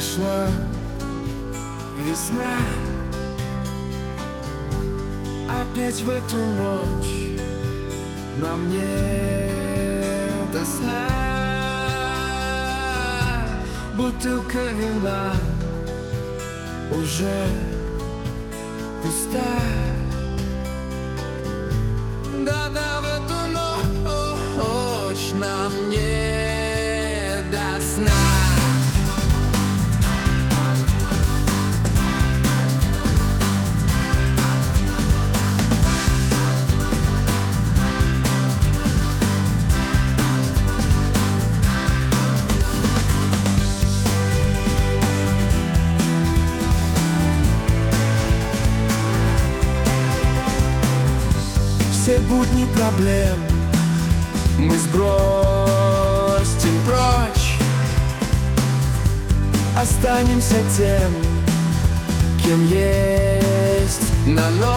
Пришла весна, опять в эту ночь нам не до сна. Бутылка вина уже пуста. Да-да, в эту ночь нам не до сна. Все будни проблем мы сбросим прочь, останемся тем, кем есть на ночь.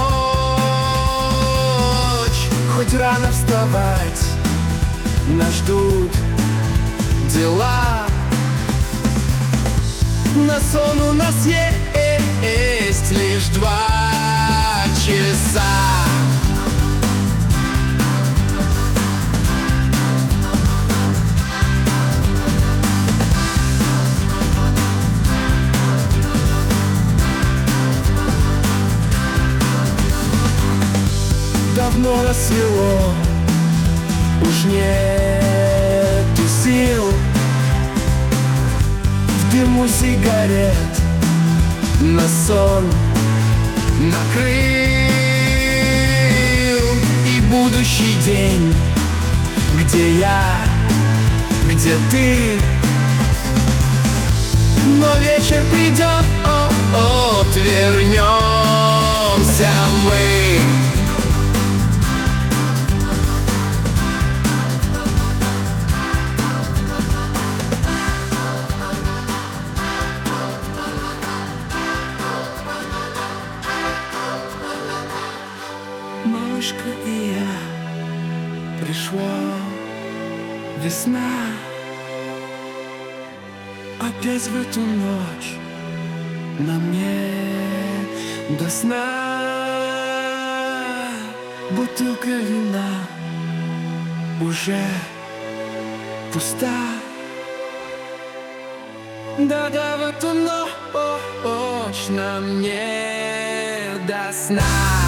Хоть рано вставать, нас ждут дела. На сон у нас есть лишь 2 часа. Давно рассвело, уж нету сил. В дыму сигарет на сон накрыл. И будущий день, где я, где ты. Но вечер придет, вернемся мы. Малышка и я, пришла весна, опять в эту ночь нам не до сна. Бутылка вина уже пуста. Да-да, в эту ночь нам не до сна.